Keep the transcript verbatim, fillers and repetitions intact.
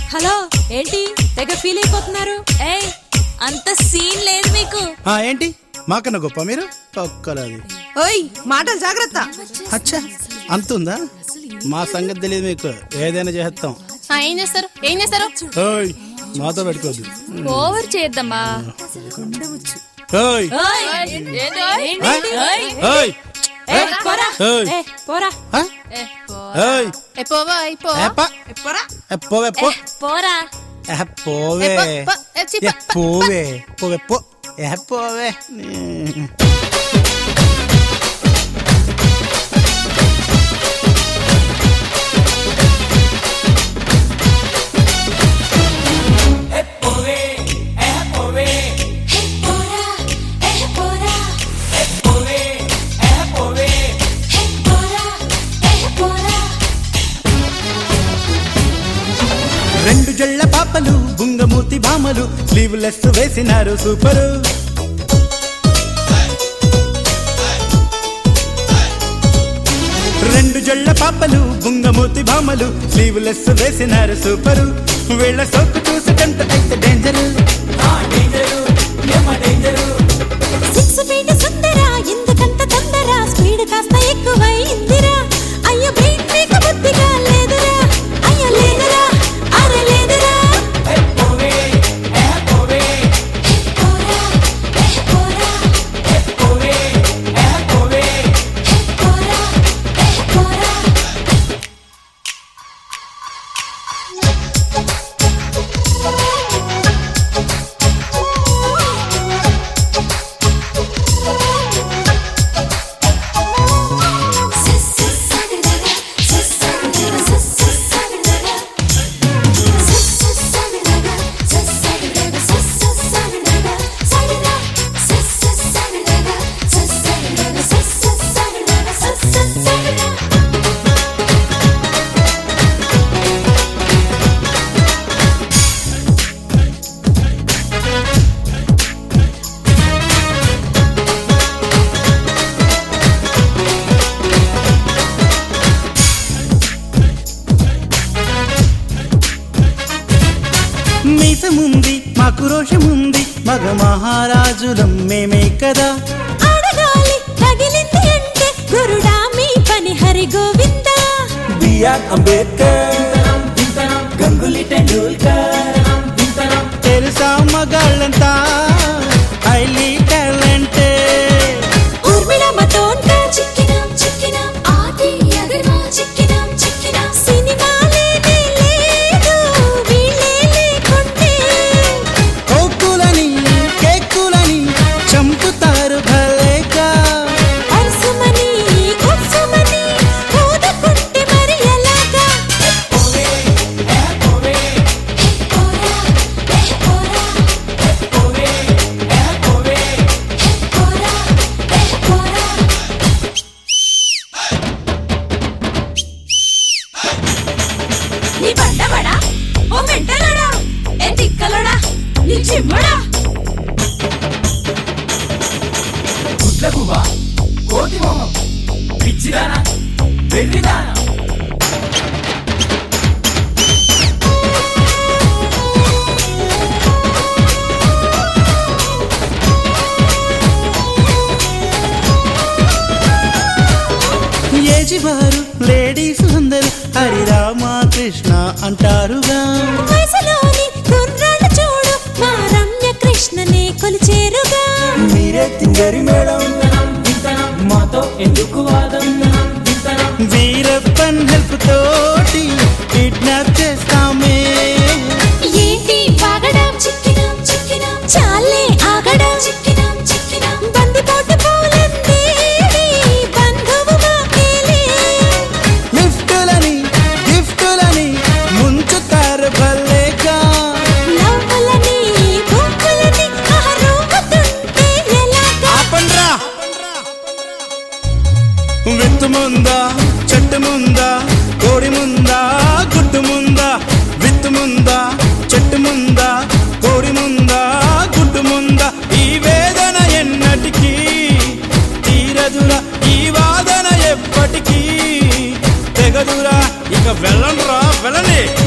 Hello ఏంటి తెగ feel అయిపోతున్నారు? ఏయ్ అంత సీన్ లేదు మీకు. ఏంటి మాకన్నా గొప్ప మీరు ఒక్కలాది. ఓయ్ మాటలు జాగ్రత్త. అచ్చా అంతుందా? మా సంగతి తెలియదు మీకు. ఏదైనా చేస్తాం. ఏం చేస్తారు ఏం చేస్తారు? ఓయ్ మాతో పెట్టుకోవద్దు. ఓవర్ చేద్దామా? ఓయ్ ఓయ్ పోరా పోరా పోవే పోవే పోవే పోవే. రెండు జళ్ళ పాపలు బుంగమూతి భామలు స్లీవ్లెస్ వేసినారు సూపరు. రెండు జళ్ళ పాపలు బుంగమూతి భామలు స్లీవ్లెస్ వేసినారు సూపరు. వీళ్ళ సోకు చూసుకంట అయితే డేంజరు. సిక్స్ ఫీట్ సుందరా ఎందుకంత తొందర? స్పీడ్ కాస్త ఎక్కువైందిరా. అయ్యో బ్రెయిన్ మీకు బుద్ధిగా లేదురా. అయ్యో లేదురా అరే లేదురా. మీసముంది మాకు రోషముంది మగ మహారాజులం మేమే కదా. అడగాలి తగిలింది అంటే గురుడా మీ పని హరి గోవింద. బిఆర్ అంబేద్కర్ గంగులీ టెండూల్కర్ తెలుసా మగాళ్ళంతా హైలీ టాలెంటెడ్. ఊర్మిళ మతోంట చిక్కినాం చిక్కినాం ఆది అగర్వా చిక్కినాం చిక్కినాం. సినిమాలే లేదు వీళ్ళే లేకుంటే. కోకులని కేకులని చంపుతారు భలేగా. అర్సుమని ఉప్సుమని ఊదుకుంటే మరి ఎలాగా? నీ బండబడా ఓ మెంటలోడా ఏ తిక్కలోడా నీ చిమ్మడా. గుడ్లగువా కోటి మొహం పిచ్చిదానా వెర్రిదానా. ఏజి వారు లేడీస్ అందరూ హరిరామకృష్ణ అంటారుగా. వయసులోని కుర్రాళ్ళు చూడు మా రమ్య కృష్ణనే కొలిచేరుగా. మీరే తింగరి మేడం మాతో ఎందుకు వాదం? వీరప్పన్ హెల్ప్ తోటి కిడ్నాప్ చేస్తామే. ఏంటి వాగడం? చిక్కినాం చిక్కినాం చాలే ఆగడం. చిక్కినాం చిక్కినాం బందిపోటు పూలందేవి బంధువు మాకేలే. లిఫ్టులని గిఫ్టులని ముంచుతారు భలేగా. నవ్వులని బొక్కులని ఆరోగుతుంటే ఎలాగా? ఆపండ్రా. విత్తు ముందా చెట్టు ముందా కోడి ముందా గుడ్డు ముందా. విత్తు ముందా చెట్టు ముందా కోడి ముందా గుడ్డు ముందా. ఈ వేదన ఎన్నటికీ తీరదురా. ఈ వాదన ఎప్పటికీ తెగదురా. ఇక వెళ్ళండ్రా వెళ్ళండి.